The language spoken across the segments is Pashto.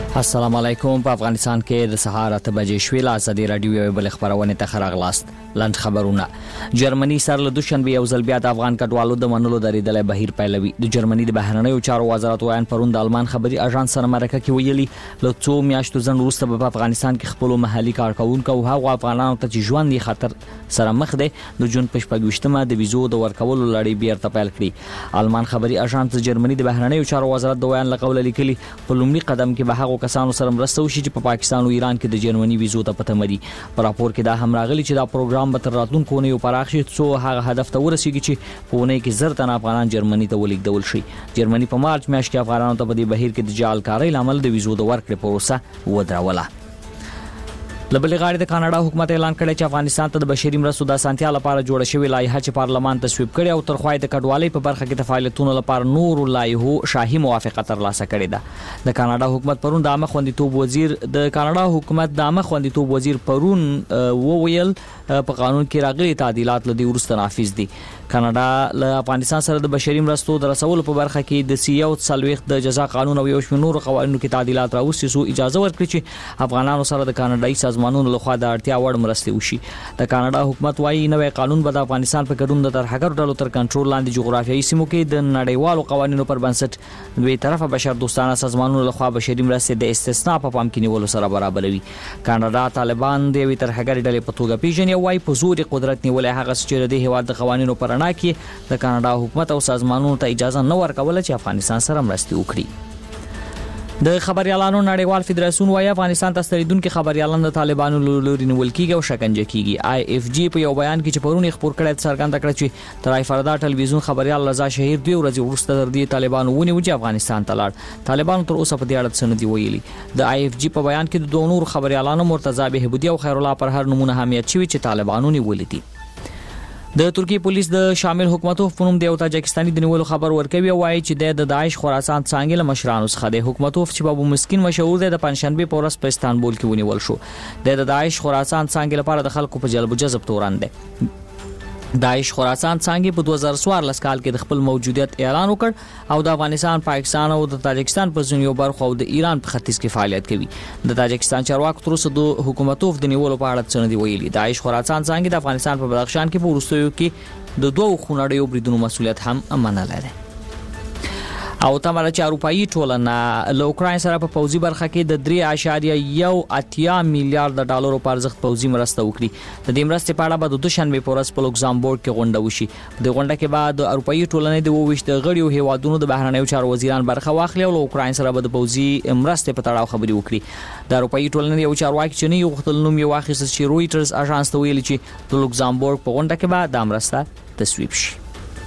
السلام علیکم. په افغانستان کې د سهار 8 بجې شوې له ازادي رادیو یو بل خبرونه ته خراغلاست. لاند خبرونه. جرمني سره له دوشنبه یو ځل بیا د افغان کډوالو د منلو درېدل بهیر پیلوي. د جرمني د بهرنیو چارو وزارت وایي پرون د آلمان خبري اژانس سره مرکه کې ویلي له څو میاشتو ځن وروسته په افغانستان کې خپل محلي کارکونکو او هغو افغانانو ته چې ژوند یې خطر سره مخ دی د جون په 28مه د ویزو د ورکولو لړۍ بیرته پیل کړي. آلمان خبري اژانس د جرمني د بهرنیو چارو وزارت د ویان لقول لیکلي په لومړي قدم کې به هغو کسانو سره مرسته وشي چې په پاکستان او ایران کې د جرمني ویزو ته پته مدي. په راپور کې دا هم راغلي چې دا پروګرام به تر راتلونکو نه یو پراخ شي څو هغه هدف ته ورسیږي چې په ونه کې زر تن افغانان جرمني ته ولیږدول شي. جرمني په مارچ میاشت کې افغانانو ته په دې بهیر کې د جعلکارۍ لامل د ویزو د ورکړې پروسه ودروله. لبلې غاړې د کاناډا حکومت اعلان کړی چې افغانستان ته د بشري مرستو د اسانتیا لپاره جوړه شوې لایحه چې پارلمان تصویب کړي او تر خوای د کډوالۍ په برخه کې د فعالیتونو لپاره نور لایحو شاهي موافقه ترلاسه کړې ده. د کاناډا حکومت پرون د عامه خوندیتوب وزیر پرون وویل په قانون کې راغلي تعدیلات لدی ورسته نافذ دي. کاناډا له افغانستان سره د بشري مرستو د رسولو په برخه کې د سیو څلويخ د جزا قانون او یو شمېر نور قوانینو کې تعدیلات راوستي سو اجازه ورکړي چې افغانانو سره د کاناډایي سازمانونو لخوا د اړتیا وړ مرستې وشي. د کاناډا حکومت وايي نوې قانون به د افغانستان په ګډون د ترهګر ډلو تر کنټرول لاندې جغرافیایي سیمو کې د نړیوالو قوانینو پر بنسټ دوی طرفه بشر دوستانه سازمانونو لخوا بشري مرستې د استثناء په پام کې نیولو سره برابروي. کاناډا طالبان د وی ترهګر ډلې په توګه پیژني او وايي په زور قدرت نیولې هغه چې د هیواد د قوانینو پر اړه کې د کاناډا حکومت او سازمانونو ته اجازه نه ورکوله چې افغانستان سره مرستې وکړي. د خبريالانو نړیوال فدراسیون وايي افغانستان ته ستنیدونکو خبريالان د طالبانو لوري نیول کیږي او شکنجه کیږي. آی اف جی په یو بیان کې چې پرونی خبر کړی څرګنده کړ چې ترای فردا ټلویزیون خبريال رضا شهیر 2 ورځې وروسته تر دې طالبانو ونیو چې افغانستان ته لاړ. طالبانو تر اوسه په دې اړه څه نه دی ویلي. د آی اف جی په بیان کې د دوه نور خبريالانو مرتضی بهبودی او خیر الله پرهر نمونه حمیت شوی چې طالبانو نیولې دي. د ترکیه پولیس د شامل حکومتوف په نوم د تاجکستاني د نیولو خبر ورکوي او وايي چې د داعش خراسان څنګه له مشرانو څخه د حکومتوف چې ابو مسکین مشهور دی د پنځشنبه په ورځ په استانبول کې ونیول شو. د داعش خراسان څنګه لپاره د خلکو په جلب جذب تورن دی. داعش خراسان څنګه په 2014 کال کې د خپل موجودیت اعلان وکړ او د افغانستان، پاکستان او د تاجکستان په ځینو برخو او د ایران په ختیځ کې فعالیت کوي. د تاجکستان چارواکو تر اوسه د حکومتوف د نیولو په اړه څه نه دی ویلي. داعش خراسان څنګه د افغانستان په بدخشان کې په وروستیو کې د دوه خونړیو بریدونو مسؤلیت هم منلای دی. او تمره چې اروپאי ټولنه له اوکراین سره په پوځي برخه کې د 3.18 میلیارډ ډالرو په ارزښت پوځي مرسته وکړي. د دې مرستې په اړه به د دوشنبه په ورځ په لوکزامبورګ کې غونډه وشي. د غونډه کې بعد د اروپאי ټولنې د 28 غړیو هیوادونو د بهرنیو چارو وزیران برخه واخلي او له اوکراین سره به د پوځي مرستې په تړاو خبري وکړي. د اروپאי ټولنې یو چارواکي چې نه یو خپل نوم یې واخیست چې رويټرز اژانس ته ویلي چې د لوکزامبورګ په غونډه کې به د مرسته تصویب شي.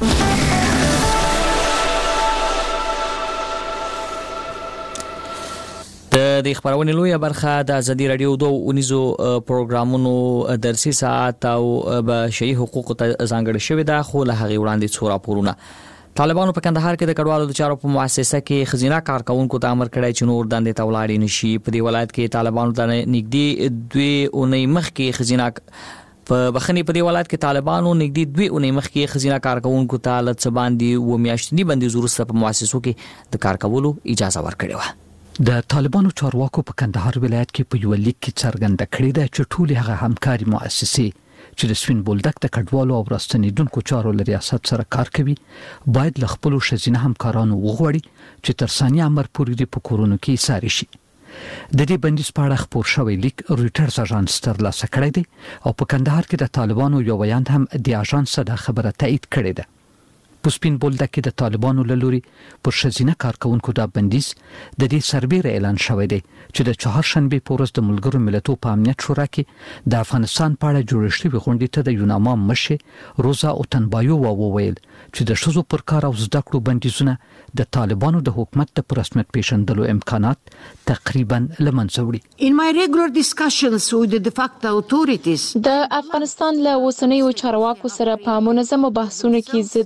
د خبرونې لویه برخه د ازادي رادیو 2 پروګرامونو درسي ساعت او بشري حقوق ته ځانګړې شوې ده. خو له هغې وړاندې څو راپورونه. طالبانو په کندهار کې د کډوالو د چارو په مؤسسه کې خزینه کارکونکو ته امر کړی چې نور دندې ته ولاړ نشي. په دې ولایت کې طالبانو ته نږدې 2 اونۍ مخکې خزینه په بخنی په دی ولایت کې طالبانو نږدې 2 اونۍ مخکې خزینه کارکونکو ته له څه باندې و میاشتنی بندیز وروسته په مؤسسو کې د کار کولو اجازه ورکړې و. د طالبانو چارواکو په کندهار ولایت کې په یو لیک کې څرګنده کړی ده چې ټول هغه همکاري مؤسسې چې د سوین بولدک د کډوالو او راستنیدونکو چارو لري ریاست سره کار کوي باید له خپل شزینه همکارانو وغوړي چې تر ثانیه امر پورې په کورونو کې ساري شي. د دې بندیز په اړه خبر شوی لیک رويټرز اژانس ترلاسه کړی دی او په کندهار کې د طالبانو یو بیان هم د اژانس د خبره تایید کړی ده. په سپین بولدک کې د طالبانو له لوري پر شزینه کارکونکو د بندیز د دې سربېره اعلان شوی دی چې د چهارشنبه په ورځ د ملګرو ملتونو په امنیت شورا کې د افغانستان په اړه جوړ شوی غونډې ته د یوناما مشر روزا اوتنبایو وویل چې د شذو پر کار او زده کړو بندیزونه د طالبانو د حکومت د رسمیت پیژندلو امکانات تقریبا لمنځه وړي. In my regular discussions with the de facto authorities د افغانستان له اوسنیو چارواکو سره په منظمو بحثونو کې زه د هغو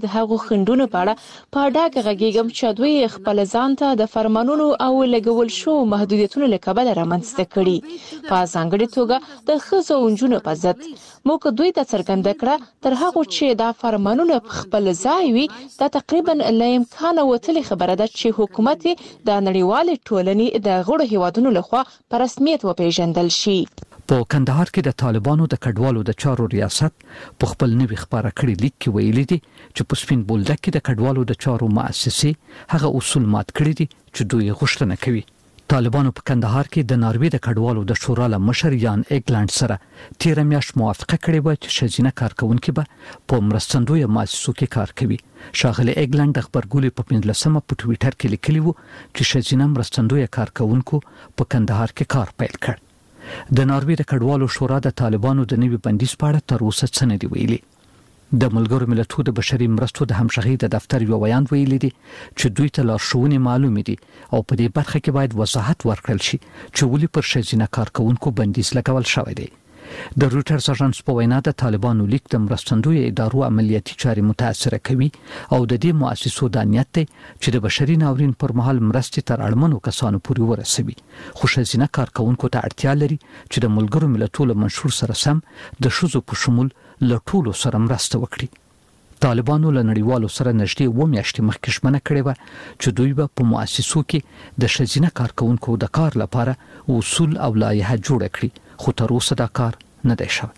خندونو په اړه په ډاګه غږیږم چې دوی خپل ځان ته د فرمانونو او لګول شو محدودیتونو له کبله رامنځته کړي په ځانګړي توګه د ښځو او نجونو په ضد موږ دوی ته څرګنده کړه تر هغه چې دا فرمانونه په خپل ځای وي دا تقریبا له امکانه وتلې خبره ده چې حکومت د نړیوال ټولنې د غړو هیوادونو لخوا په رسمیت وپیژندل شي. په کندهار کې د طالبانو د کډوالو د چارو ریاست په خپل نوي خبره کړي لیک کې ویلي دي چې په سپین بولدک کې د کډوالو د چارو مؤسسې هغه اصول مات کړي دي چې دوی غوښتنه کوي. طالبانو په کندهار کې د ناروې د کډوالو د شورا له مشر یان ایګلند سره 13 میاشت موافقه کړې و چې ښځینه کارکونکو به په مرستندوی مؤسسو کې کار کوي. شاغله ایګلند د خبرګولې په 15مه په ټوئیټر کې لیکلی و چې ښځینه مرستندوی کارکونکو په کندهار کې کار پیل کړ. د ناروې د کډوالو شورا د طالبانو د نوي بندیز په اړه تر اوسه څه نه دی ویلي. د ملګرو ملتونو د بشري مرستو د همغږي د دفتر یو بیان ویلي دي چې دوی ته لارښوونې معلومې دي او په دې برخه کې باید وضاحت ورکړل شي چې ولې پر ښځینه کارکونکو بندیز لګول شوی دی. د رويټرز اژانس په وینا د طالبانو لیک د مرستندوی ادارو عملیاتي چاري متاثر کوي او د دې مؤسسو د نیت دی چې د بشري ناورین پر مهال مرستې تر اړمنو کسانو پورې ورسوي. خو ښځینه کارکونکو ته اړتیا لري چې د ملګرو ملتونو منشور سره سم د ښځو په شمول له ټولو سره مرسته وکړي. طالبانو له نړیوالو سره نږدې 2 میاشتې مخکې ژمنه کړې و چې دوی به په مؤسسو کې د ښځینه کارکونکو د کار لپاره اصول او لایحه جوړ کړي خو تر اوسه دا کار نه دی شوی.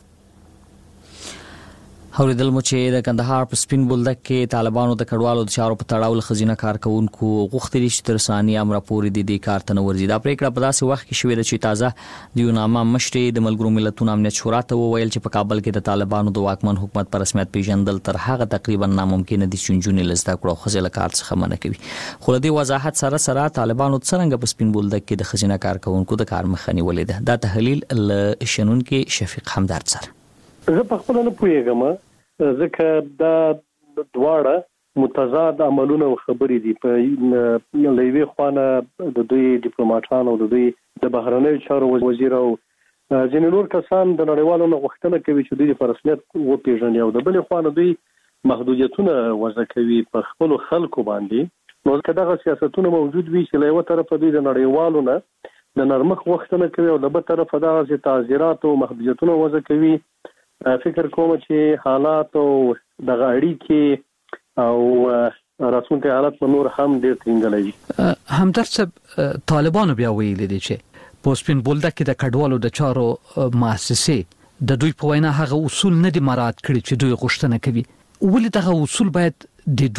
اوریدل مو چې د کندهار په سپین بولدک کې طالبانو د کډوالو د چارو په تړاو له خزینه کارکونکو غوښتل شي تر ثانیه امر پورې د دې کار ته ورځي. دا پریکړه په داسې وخت کې شوې ده چې تازه د یوناما مشر د ملګرو ملتونو امنیت شورا ته وویل چې په کابل کې د طالبانو د واکمن حکومت پر رسمیت پیژندل تر هغه تقریبا ناممکن دي چې جنونې لزده کړو خو ځله کار څخه منع کوي. خو د دې وضاحت سره طالبانو څنګه په سپین بولدک کې د خزینه کارکونکو د کار مخه نیولې ده. دا تحلیل ل شنون کې شفیق حمدرد سره. زه په خپل نه پوهیږم ځکه دا دواړه متضاد عملونه او خبرې دي. په لوی خوانه د دوی ډیپلوماټانو او د دوی د بهرنیو چارو وزیر او ځینې نور کسان د نړیوالو غوښتنه کوي چې دوی په رسمیت وپیژني او د بل خوانه دوی محدودیتونه وضع کوي په خپل خلکو باندې. نو کله سیاستونه موجود وي چې له یو طرفه دوی د نړیوالو نه د نرمخ غوښتنه کوي او د بل طرفه د تعزیرات او محدودیتونه وضع کوي. فکر کوم چې حالات او د اړیکې او راتلونکي حالات په نور هم ډېر ټینګلې. همدرد صاحب طالبانو بیا ویلي دي چې په سپین بولدک کې د کډوالو د چارو مؤسسې د دوی په وینا هغه اصول نه دي مراعات کړي چې دوی غوښتنه کوي. ولې دغه اصول باید د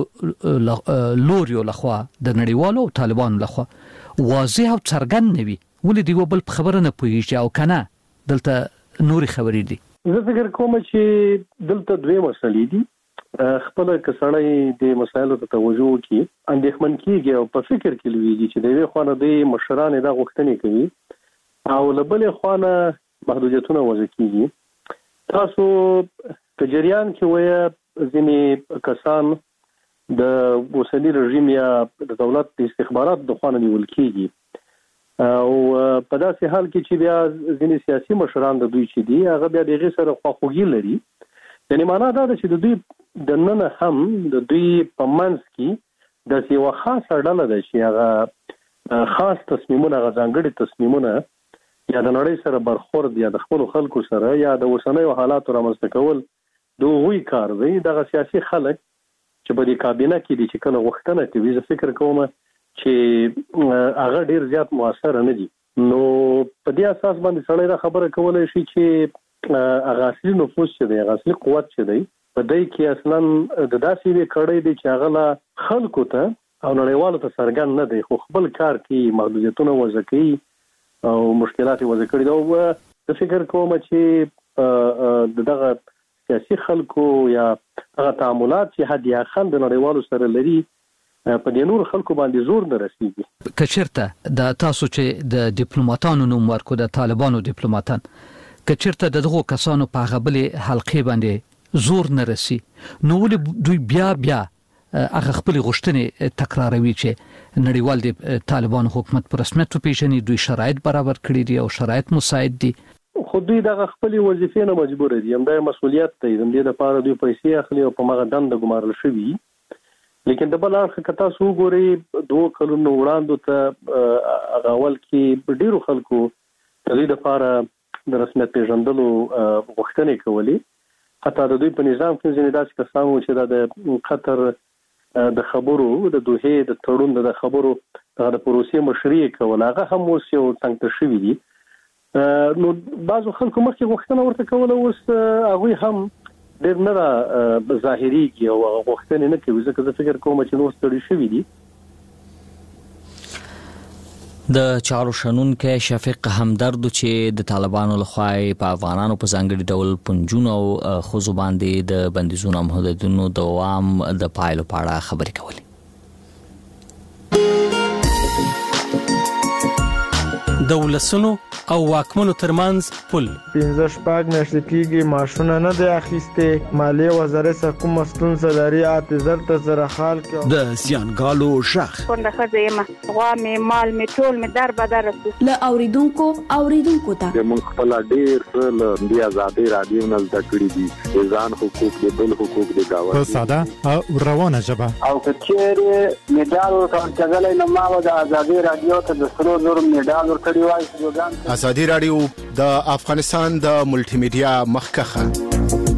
دوړو لوريو لخوا د نړیوالو او طالبانو لخوا واضح او څرګند نه وي؟ ولې دی وبل خبره نه پوهیږي او کنه دلته نوري خبرې دي؟ زه فکر کوم چې دلته دوه مسلې دي. خپل کسړی د مسایلو ته توجه کوي اندېښمن کیږي او په فکر کې لويږي چې د یو خوانه د مشران د غوښتنې کوي او لبل خوانه محدودیتونه وضع کیږي. تاسو په جریان کې وایي ځینې کسان د اوسنی رژیم یا د دولت د استخبارات د خوانه نیول کیږي او په داسې حال کې چې بیا ځینې سیاسي مشران د دوی چې دي هغه بیا دغه سره خواخوږي لري. یعنی معنا دا ده چې د دوی د نن هم د دوی په منځ کې د یو خاصه ډله ده چې هغه خاص تصمیمونه غځانګړي تصمیمونه یا د نړۍ سره برخورد یا د خپل خلکو سره یا د اوسنیو حالاتو رامنځته کول دوی کار دی. دغه سیاسي خلک چې په دې کابینه کې دي چې کله غوښتنه کوي زه فکر کوم چې هغه ډیر زیات موثر نه دي. نو په دې اساس باندې سړی دا خبره کولای شي چې هغه اصلي نفوذ چې دی هغه اصلي قوت چې دی په دې کې اصلا د داسې وی کړی دی چې هغه لا خلکو ته او نړیوالو ته څرګند نه دی خو خپل کار کوي محدودیتونه وضع کوي او مشکلات وضع کړي دا. او د فکر کوم چې دغه سیاسي خلکو یا هغه تعاملات چې حد اقل د نړیوالو سره لري په دې نور خلکو باندې زور نه رسیږي. کچرته د تاسو چې د ډیپلوماټانو نوم ورکو د طالبانو ډیپلوماټان کچرته دغه کسانو په غبلې حلقې باندې زور نه رسی نو ولې دوی بیا هغه خپل غوښتنې تکراروي چې نړیوال د طالبانو حکومت پر رسمیت پیژني دوی شرایط برابر کړی دي او شرایط مساعد دي خو دوی دغه خپل وظیفې نه مجبور دي. هم د مسؤلیت دی د دې لپاره دوی پیسې اخلي او په مغه دند ګمارل شوی لیکن د بل اړخ کتا سو ګوري 2 کلونو وړاندې ته اغاول کې ډیرو خلکو د دې لپاره د رسمیت پیژندلو غوښتنې کولې. حتی د دوی په نظام کې ځینې داسې کسان وو چې د قطر د خبرو د دوحې د تړون د خبرو د پروسې مشري کول هغه هم اوس یو څنګه شوی دي. نو بعضو خلکو مخکې غوښتنه ورته کوله، اوس هغه هم ډېر نه ظاهريږي او غوښتنې نه کوي، ځکه زه فکر کوم چې نو ستړي شوی دي. د چارو شنونکو شفیق همدرد چې د طالبانو لخوا په افغانانو په ځانګړي ډول پنځونو او خزو باندې د بندیزونو محدودیتونو دوام د پایلو په اړه خبرې کولې. د ولسونو او واکمنو ترمنځ پل 15 میاشتې کېږي ماشونه نه دی اخیسته، مالیه وزارت څخه کوم ستونزه لري اعتذار ته زره حال کې د سیانګالو شخ څنګه خځه غوا می مال می ټول می در بدر له اوریدونکو ته موږ خپل ډیر څه د آزادۍ رادیو نه زده کړی دي، ځان حقوق دي بل حقوق دي گاوه په ساده او روانه ژبه او کچېره میډال ورکړل نو ما د آزادۍ رادیو ته د سرو زر میډال ورکړی وای. آزادۍ رادیو د افغانستان د ملټي میډیا مخکخه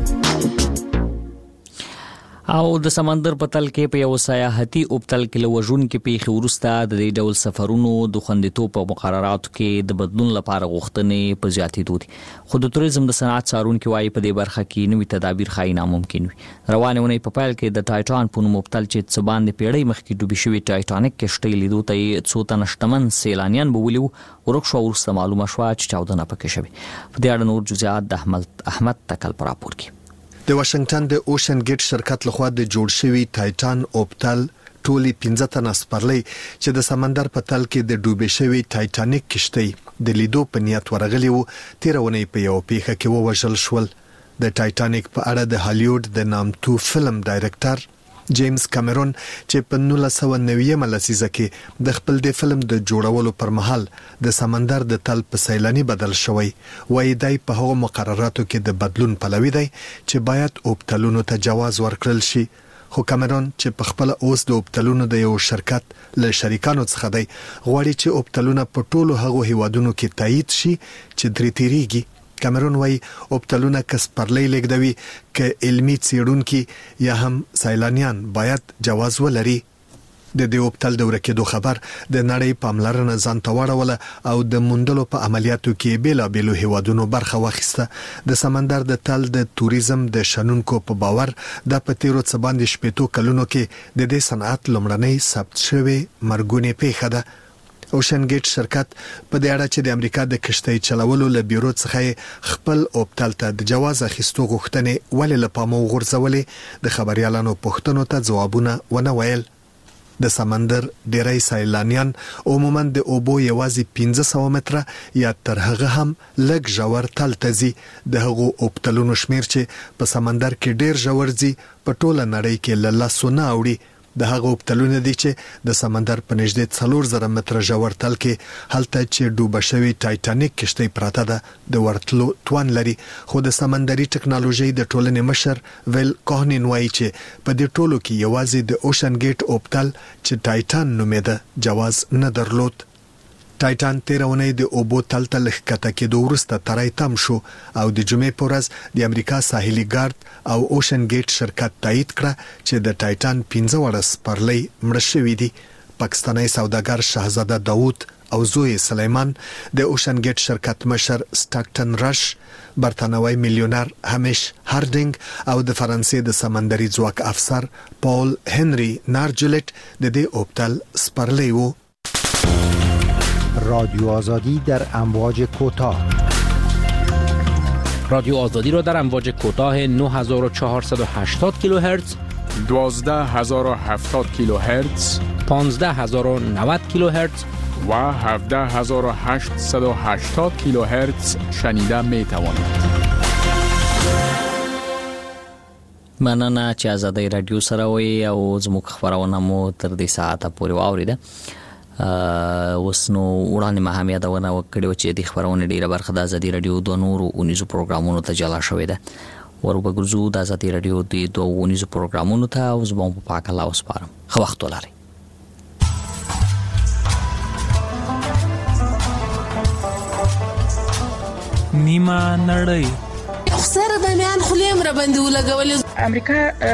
او د سمندر په تل کې په یو سیاحتي اوبتل کې لوژون کې پیښې ورسته د دې ډول سفرونو د خوندیتوب په مقرراتو کې د بدلون لپاره غوښتنې په زیاتېدو دي. خو د توریزم د صنعت څارونکو وايي په دې برخه کې نوې تدابیر خای ناممکن وي. روانه ونې په پایل کې د ټایټان په نوم اوبتل چې څه باندې پیړۍ مخکې ډوبې شوی ټایټانیک کشتۍ لیدو ته څو تنه شتمن سیلانیان بولیو ورکشو ورسته معلومه شوه چې چاودنه پکې شوې. په دې اړه نور جزئیات د احمد تکل پر راپور کې. د واشنگټن د اوشن ګیټ شرکت لخوا د جوړ شوی ټایټان اوبتل ټولي 15 تنه سپرلۍ چې د سمندر په تل کې د ډوبې شوی ټایټانیک کشتۍ د لیدو په نیت ورغلی وو، تیرونه په یو پیښه کې ووژل شول. د ټایټانیک په اړه د هالیوډ د نامتو فلم ډایرکټر جیمز کامرون چې په 1990 لسیزه کې د خپل د فلم د جوړولو پر مهال د سمندر د تل په سیلاني بدل شوی، وایي دای په هغو مقرراتو کې د بدلون پلوي دی چې باید اوبتلونو ته جواز ورکړل شي. خو کامرون چې په خپل اوس د اوبتلونو د یو شرکت له شریکانو څخه دی، غواړي چې اوبتلونه په ټولو هغو هیوادونو کې تایید شي چې درې تیریږي. کامرون وایي اوبتلونه کس پرلې لګدوي ک علمي څېړونکي یا هم سیلانیان باید جواز ولري. د دې اوبتل د ورکېدو خبر د نړۍ پاملرنه ځان ته واړوله او د موندلو په عملیاتو کې بیلابېلو هیوادونو برخه واخیسته. د سمندر د تل د توریزم د شنونکو په باور د پتیرو څه باندې شپېتو کلونو کې د دې صنعت لومړنۍ ثبت شوی مرګونی پیښه ده. اوشن ګیټ شرکت په دې اړه چې د امریکا د کشتۍ چلولو له بیورو څخه خپل اوبتل ته د جواز اخیستو غوښتنې ولې له پامه وغورځولې د خبريالانو پوښتنو ته ځوابونه ونه ویل. د سمندر ډیری سیلانیان عموما د اوبو یوازې 1500 متره یا تر هغه هم لږ ژور تل ته ځي. د هغو اوبتلونو شمیر چې په سمندر کې ډیر ژور ځي په ټوله نړۍ کې له لاسونه اوړي. د هغه اوبتلونه دي چې د سمندر په نږدې 4000 متره ژور تل کې هلته چې ډوبه شوی ټایټانیک کشتۍ پراته ده د ورتلو توان لري. خو د سمندري ټکنالوژي د ټولنې مشر ویل کوهنین وایي چې په دې ټولو کې یوازې د اوشن ګیټ اوبتل چې ټایټان نومېده جواز نه درلود. ټایټان تیرونه د اوبو تل ته لښکته کېدو وروسته ترای تم شو او د جمعې په ورځ د امریکا ساحلي ګارد او اوشن ګیټ شرکت تایید کړه چې د ټایټان 15 وړه سپرلۍ مړه شوې دي. پاکستاني سوداګر شهزاده داوود او زوی سلیمان، د اوشن ګیټ شرکت مشر سټاکټن رش، برتانوي میلیونر همیش هاردینګ او د فرانسې د سمندري ځواک افسر پول هنری نارجلټ د دې اوبتل سپرلۍ وو. رادیو آزادی در امواج کوتاه. رادیو آزادی را در امواج کوتاه 9480 کیلوهرتز، 12070 کیلوهرتز، 15090 کیلوهرتز و 17880 کیلوهرتز شنیده می توانید. مننه چې آزادۍ رادیو سره وي او زموږ خبرونه مو تر دې ساعته پورې واوریده. وسنو وړاندې ما هم یادونه وکړو چې د خبرونې ډیره برخه د آزادۍ رادیو د نورو اونیزو پروګرامونو ته جلا شوې ده. وربګرزو د آزادي رادیو د 2 پروګرامونو ته اوس به په پاک الله وسپارم. خو وخت ولري. نیمه نړۍ خسر د میان خلیم را باندې ولګول. امریکا